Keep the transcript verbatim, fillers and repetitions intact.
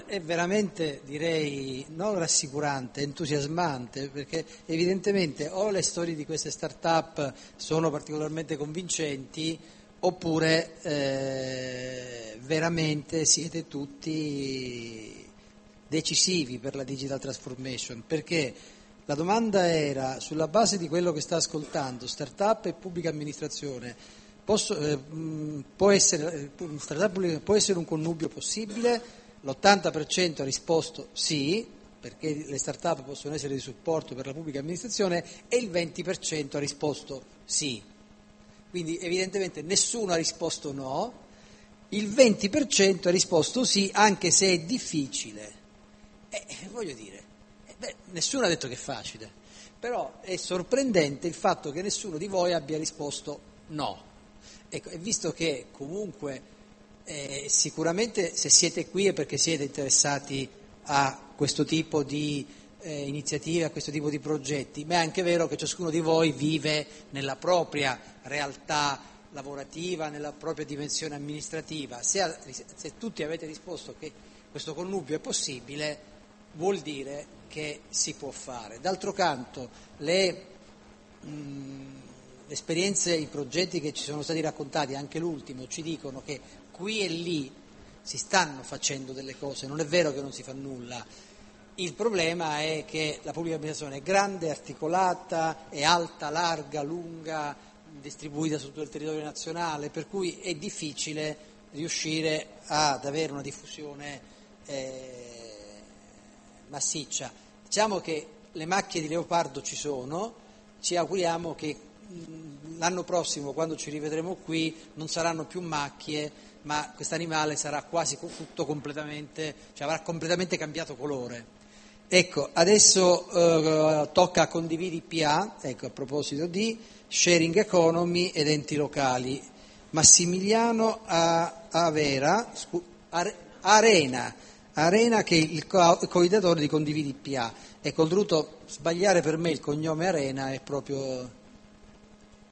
è veramente, direi, non rassicurante, entusiasmante, perché evidentemente o le storie di queste start-up sono particolarmente convincenti, oppure eh, veramente siete tutti decisivi per la digital transformation, perché la domanda era, sulla base di quello che sta ascoltando, start-up e pubblica amministrazione, posso, eh, può, essere, startup, può essere un connubio possibile? L'ottanta per cento ha risposto sì, perché le start-up possono essere di supporto per la pubblica amministrazione, e il venti per cento ha risposto sì. Quindi evidentemente nessuno ha risposto no, il venti per cento ha risposto sì, anche se è difficile. E eh, voglio dire, eh, beh, nessuno ha detto che è facile, però è sorprendente il fatto che nessuno di voi abbia risposto no. Ecco, e visto che comunque eh, sicuramente se siete qui è perché siete interessati a questo tipo di eh, iniziative, a questo tipo di progetti, ma è anche vero che ciascuno di voi vive nella propria realtà lavorativa, nella propria dimensione amministrativa. Se, se tutti avete risposto che questo connubio è possibile, vuol dire che si può fare. D'altro canto, le mh, esperienze, i progetti che ci sono stati raccontati, anche l'ultimo, ci dicono che qui e lì si stanno facendo delle cose, non è vero che non si fa nulla. Il problema è che la pubblica amministrazione è grande, articolata, è alta, larga, lunga, distribuita su tutto il territorio nazionale, per cui è difficile riuscire ad avere una diffusione eh, massiccia. Diciamo che le macchie di leopardo ci sono, ci auguriamo che mh, l'anno prossimo, quando ci rivedremo qui, non saranno più macchie, ma quest'animale sarà quasi tutto completamente, cioè avrà completamente cambiato colore. Ecco, adesso eh, tocca a Condividi P A, ecco, a proposito di sharing economy ed enti locali. Massimiliano Avera, scu, Arena, Arena che è il co- coordinatore di Condividi P A. Ecco, ho dovuto sbagliare per me il cognome Arena, è proprio